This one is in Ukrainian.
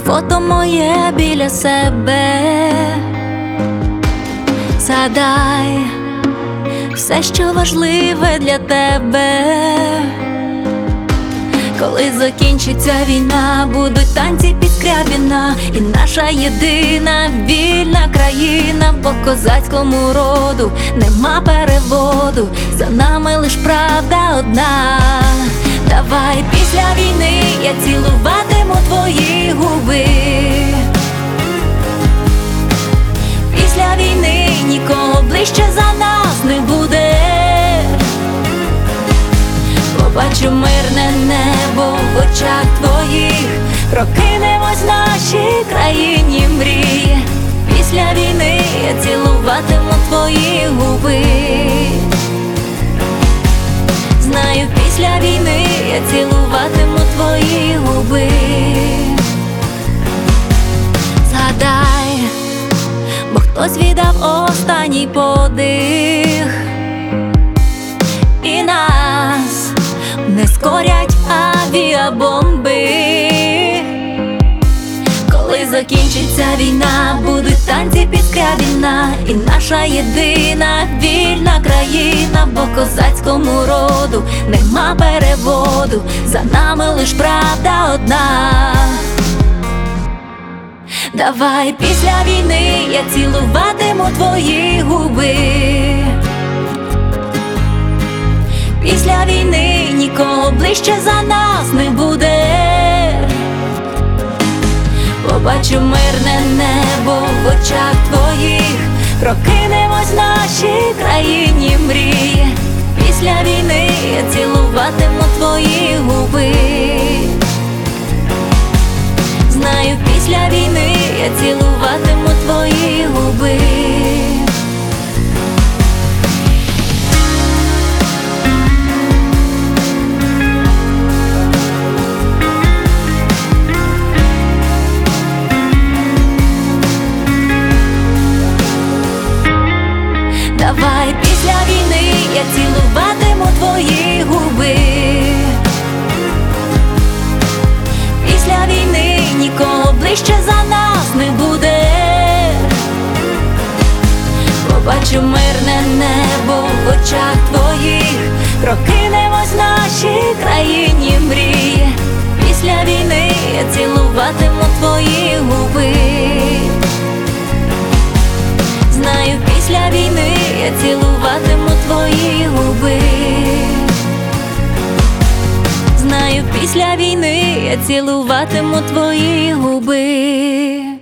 фото моє біля себе. Згадай все, що важливе для тебе. Коли закінчиться війна, будуть танці під Скрябіна, і наша єдина вільна країна. По козацькому роду нема переводу, за нами лиш правда одна. Давай після війни я цілуватиму твої губи. Після війни нікого ближче за нас не буде. Побачу мирне небо в очах твоїх, прокинемось в нашій країні мрії. Після війни я цілуватиму твої губи. Знаю, після війни я цілуватиму твої губи. Згадай, бо хтось віддав останній подих, і нас не скорять авіабомби. Коли закінчиться війна, будуть танці під Скрябіна, і наша єдина вільна країна. По козацькому роду нема переводу, за нами лиш правда одна. Давай після війни я цілуватиму твої губи. Після війни нікого ближче за нас не буде. Побачу мирне небо в очах твоїх, прокинемось в нашій країні мрії. Після війни я цілуватиму твої губи. Знаю, після війни я цілуватиму твої губи. Давай після війни я цілуватиму твої губи. Після війни нікого ближче за нас не буде. Побачу мирне небо в очах твоїх, прокинемось в нашій країні мрії. Після війни я цілуватиму твої губи. Знаю, після війни я цілуватиму твої губи. Знаю, після війни я цілуватиму твої губи.